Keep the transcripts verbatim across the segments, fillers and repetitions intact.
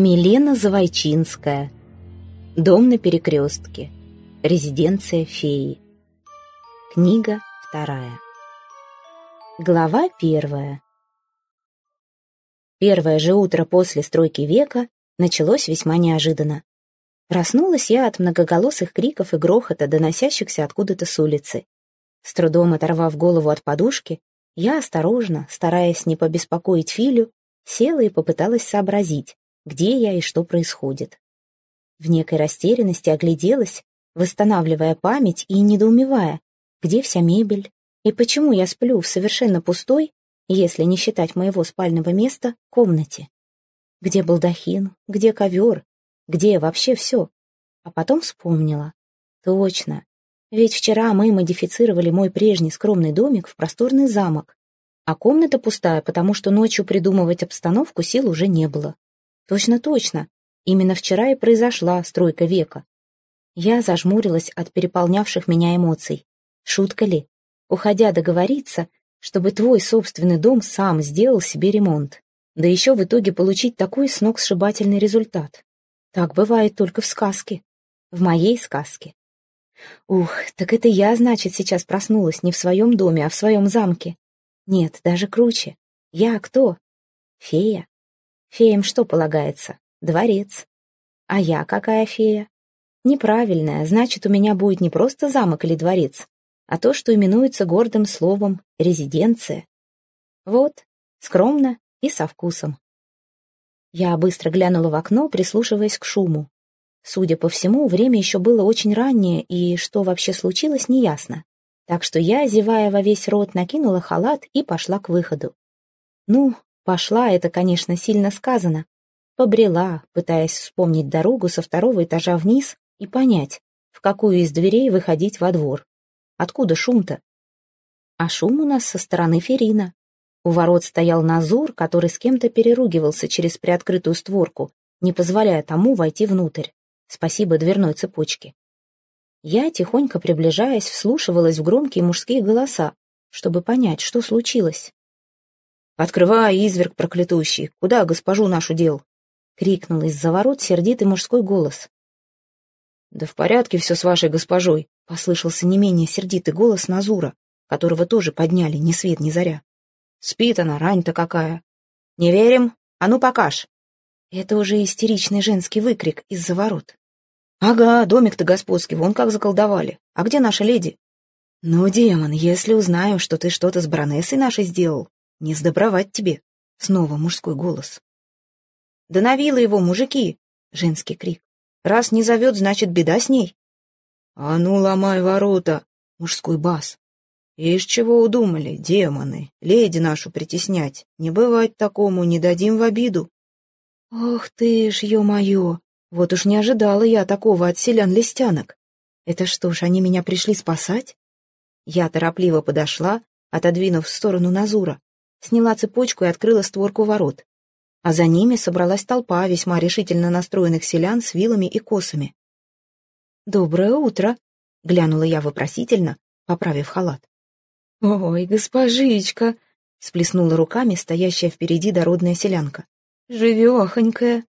Милена Завойчинская. Дом на перекрестке. Резиденция феи. Книга вторая. Глава первая. Первое же утро после стройки века началось весьма неожиданно. Проснулась я от многоголосых криков и грохота, доносящихся откуда-то с улицы. С трудом оторвав голову от подушки, я осторожно, стараясь не побеспокоить Филю, села и попыталась сообразить, где я и что происходит. В некой растерянности огляделась, восстанавливая память и недоумевая, где вся мебель и почему я сплю в совершенно пустой, если не считать моего спального места, комнате. Где балдахин, где ковер, где вообще все. А потом вспомнила. Точно, ведь вчера мы модифицировали мой прежний скромный домик в просторный замок, а комната пустая, потому что ночью придумывать обстановку сил уже не было. Точно-точно, именно вчера и произошла стройка века. Я зажмурилась от переполнявших меня эмоций. Шутка ли? Уходя договориться, чтобы твой собственный дом сам сделал себе ремонт. Да еще в итоге получить такой сногсшибательный результат. Так бывает только в сказке. В моей сказке. Ух, так это я, значит, сейчас проснулась не в своем доме, а в своем замке. Нет, даже круче. Я кто? Фея. Феям что полагается? Дворец. А я какая фея? Неправильная, значит, у меня будет не просто замок или дворец, а то, что именуется гордым словом «резиденция». Вот, скромно и со вкусом. Я быстро глянула в окно, прислушиваясь к шуму. Судя по всему, время еще было очень раннее, и что вообще случилось, неясно. Так что я, зевая во весь рот, накинула халат и пошла к выходу. Ну, пошла, это, конечно, сильно сказано. Побрела, пытаясь вспомнить дорогу со второго этажа вниз и понять, в какую из дверей выходить во двор. Откуда шум-то? А шум у нас со стороны Ферина. У ворот стоял Назур, который с кем-то переругивался через приоткрытую створку, не позволяя тому войти внутрь. Спасибо дверной цепочке. Я, тихонько приближаясь, вслушивалась в громкие мужские голоса, чтобы понять, что случилось. «Открывай, изверг проклятущий! Куда госпожу нашу дел?» — крикнул из-за ворот сердитый мужской голос. «Да в порядке все с вашей госпожой», — послышался не менее сердитый голос Назура, которого тоже подняли ни свет ни заря. «Спит она, рань-то какая! Не верим? А ну покаж!» Это уже истеричный женский выкрик из-за ворот. «Ага, домик-то господский, вон как заколдовали. А где наша леди?» «Ну, демон, если узнаю, что ты что-то с баронессой нашей сделал, не сдобровать тебе!» Снова мужской голос. «Да навило его, мужики!» — женский крик. «Раз не зовет, значит, беда с ней!» «А ну, ломай ворота!» — мужской бас. «Ишь, чего удумали, демоны, леди нашу притеснять? Не бывать такому, не дадим в обиду!» «Ох ты ж, ё-моё! Вот уж не ожидала я такого от селян-лестянок! Это что ж, они меня пришли спасать?» Я торопливо подошла, отодвинув в сторону Назура, сняла цепочку и открыла створку ворот. А за ними собралась толпа весьма решительно настроенных селян с вилами и косами. «Доброе утро!» — глянула я вопросительно, поправив халат. «Ой, госпожичка!» — сплеснула руками стоящая впереди дородная селянка. «Живехонькая!»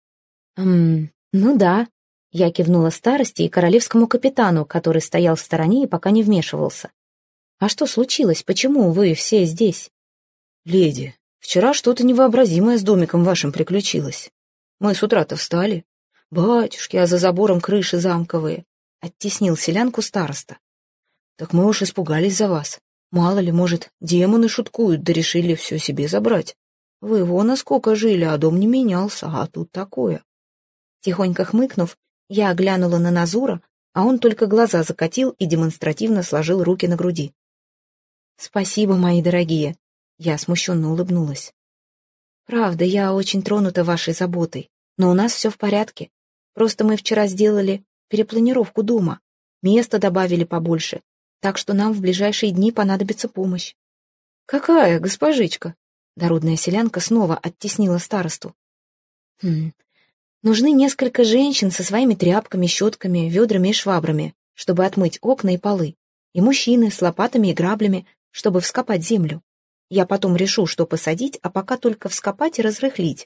«Ммм, ну да», — я кивнула старости и королевскому капитану, который стоял в стороне и пока не вмешивался. «А что случилось? Почему вы все здесь?» «Леди, вчера что-то невообразимое с домиком вашим приключилось. Мы с утра-то встали. Батюшки, а за забором крыши замковые», — оттеснил селянку староста. «Так мы уж испугались за вас. Мало ли, может, демоны шуткуют, да решили все себе забрать. Вы вон насколько жили, а дом не менялся, а тут такое». Тихонько хмыкнув, я оглянула на Назура, а он только глаза закатил и демонстративно сложил руки на груди. «Спасибо, мои дорогие», — я смущенно улыбнулась. «Правда, я очень тронута вашей заботой, но у нас все в порядке. Просто мы вчера сделали перепланировку дома, места добавили побольше, так что нам в ближайшие дни понадобится помощь». «Какая, госпожичка?» Дородная селянка снова оттеснила старосту. «Хм, нужны несколько женщин со своими тряпками, щетками, ведрами и швабрами, чтобы отмыть окна и полы, и мужчины с лопатами и граблями, чтобы вскопать землю. Я потом решу, что посадить, а пока только вскопать и разрыхлить.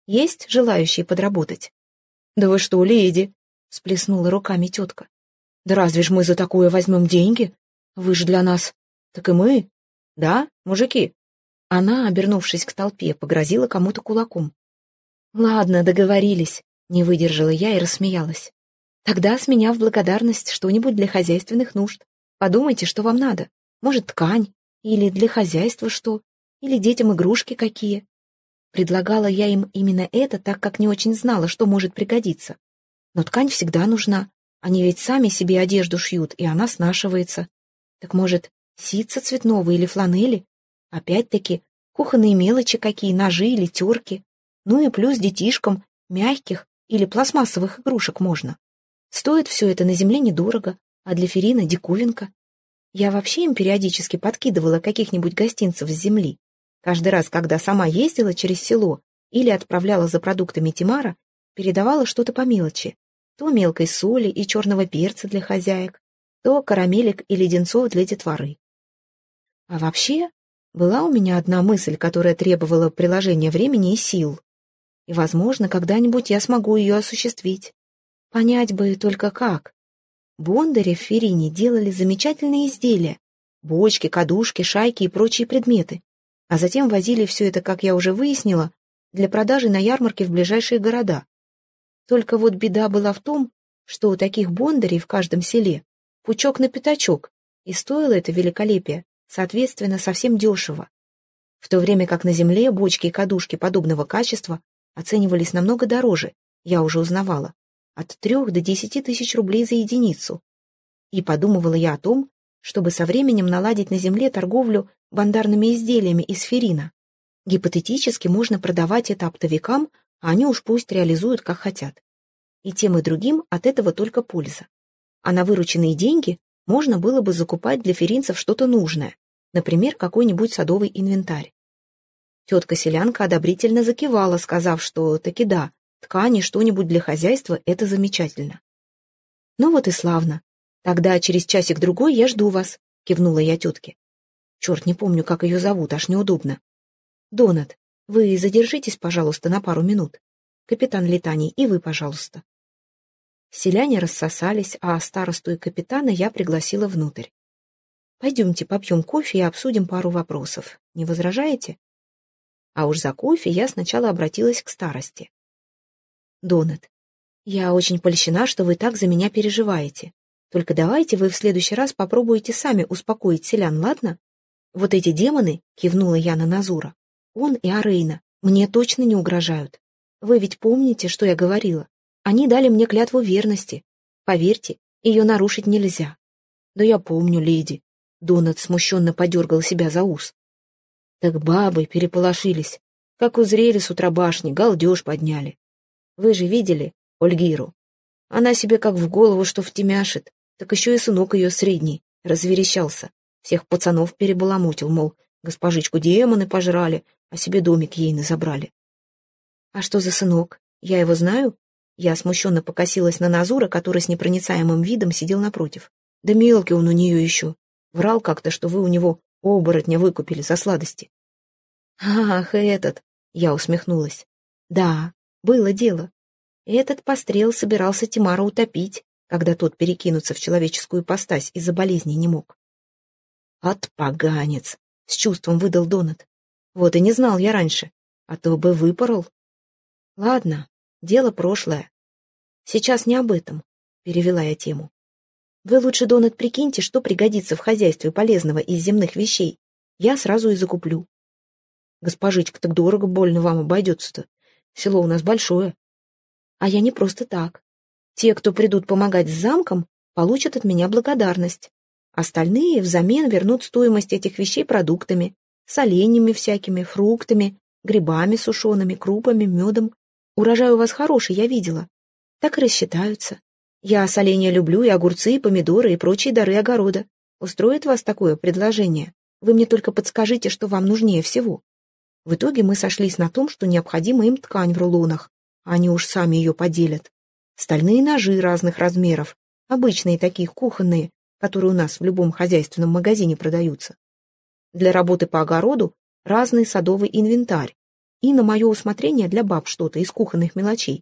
Есть желающие подработать?» «Да вы что, леди?» — всплеснула руками тетка. «Да разве ж мы за такое возьмем деньги? Вы же для нас. Так и мы. Да, мужики?» Она, обернувшись к толпе, погрозила кому-то кулаком. «Ладно, договорились», — не выдержала я и рассмеялась. «Тогда с меня в благодарность что-нибудь для хозяйственных нужд. Подумайте, что вам надо. Может, ткань? Или для хозяйства что? Или детям игрушки какие?» Предлагала я им именно это, так как не очень знала, что может пригодиться. Но ткань всегда нужна. Они ведь сами себе одежду шьют, и она снашивается. Так может, ситца цветного или фланели? Опять-таки, кухонные мелочи какие, ножи или терки. Ну и плюс детишкам мягких или пластмассовых игрушек можно. Стоит все это на земле недорого, а для Ферина диковинка. Я вообще им периодически подкидывала каких-нибудь гостинцев с земли. Каждый раз, когда сама ездила через село или отправляла за продуктами Тимара, передавала что-то по мелочи. То мелкой соли и черного перца для хозяек, то карамелек и леденцов для детворы. А вообще, была у меня одна мысль, которая требовала приложения времени и сил. И, возможно, когда-нибудь я смогу ее осуществить. Понять бы только как. Бондари в Ферине делали замечательные изделия. Бочки, кадушки, шайки и прочие предметы. А затем возили все это, как я уже выяснила, для продажи на ярмарке в ближайшие города. Только вот беда была в том, что у таких бондарей в каждом селе пучок на пятачок, и стоило это великолепие, соответственно, совсем дешево. В то время как на земле бочки и кадушки подобного качества оценивались намного дороже, я уже узнавала, от трех до десяти тысяч рублей за единицу. И подумывала я о том, чтобы со временем наладить на земле торговлю бандарными изделиями из ферина. Гипотетически можно продавать это оптовикам, а они уж пусть реализуют, как хотят. И тем и другим от этого только польза. А на вырученные деньги можно было бы закупать для феринцев что-то нужное, например, какой-нибудь садовый инвентарь. Тетка-селянка одобрительно закивала, сказав, что таки да, ткани, что-нибудь для хозяйства — это замечательно. «Ну вот и славно. Тогда через часик-другой я жду вас», — кивнула я тетке. Черт, не помню, как ее зовут, аж неудобно. «Донат, вы задержитесь, пожалуйста, на пару минут. Капитан Летаний, и вы, пожалуйста». Селяне рассосались, а старосту и капитана я пригласила внутрь. «Пойдемте попьем кофе и обсудим пару вопросов. Не возражаете?» А уж за кофе я сначала обратилась к старости. «Донат, я очень польщена, что вы так за меня переживаете. Только давайте вы в следующий раз попробуете сами успокоить селян, ладно? Вот эти демоны, — кивнула я на Назура, — он и Арейна, мне точно не угрожают. Вы ведь помните, что я говорила? Они дали мне клятву верности. Поверьте, ее нарушить нельзя». «Да я помню, леди». Донат смущенно подергал себя за ус. «Так бабы переполошились. Как узрели с утра башни, галдеж подняли. Вы же видели Ольгиру? Она себе как в голову что втемяшит, так еще и сынок ее средний разверещался. Всех пацанов перебаламутил, мол, госпожичку демоны пожрали, а себе домик ейный забрали». «А что за сынок? Я его знаю?» Я смущенно покосилась на Назура, который с непроницаемым видом сидел напротив. «Да мелкий он у нее еще. Врал как-то, что вы у него оборотня выкупили за сладости». «Ах, этот!» — я усмехнулась. «Да, было дело. Этот пострел собирался Тимара утопить, когда тот перекинуться в человеческую ипостась из-за болезни не мог». «Отпоганец!» — с чувством выдал Донат. «Вот и не знал я раньше, а то бы выпорол». «Ладно, дело прошлое. Сейчас не об этом», — перевела я тему. «Вы лучше, Донат, прикиньте, что пригодится в хозяйстве полезного из земных вещей. Я сразу и закуплю». «Госпожичка, так дорого больно вам обойдется-то. Село у нас большое». «А я не просто так. Те, кто придут помогать с замком, получат от меня благодарность. Остальные взамен вернут стоимость этих вещей продуктами, соленьями всякими, фруктами, грибами сушеными, крупами, медом. Урожай у вас хороший, я видела. Так и рассчитаются. Я соленья люблю, и огурцы, и помидоры, и прочие дары огорода. Устроит вас такое предложение? Вы мне только подскажите, что вам нужнее всего». В итоге мы сошлись на том, что необходима им ткань в рулонах. Они уж сами ее поделят. Стальные ножи разных размеров, обычные такие кухонные, которые у нас в любом хозяйственном магазине продаются. Для работы по огороду разный садовый инвентарь. и на мое усмотрение для баб что-то из кухонных мелочей.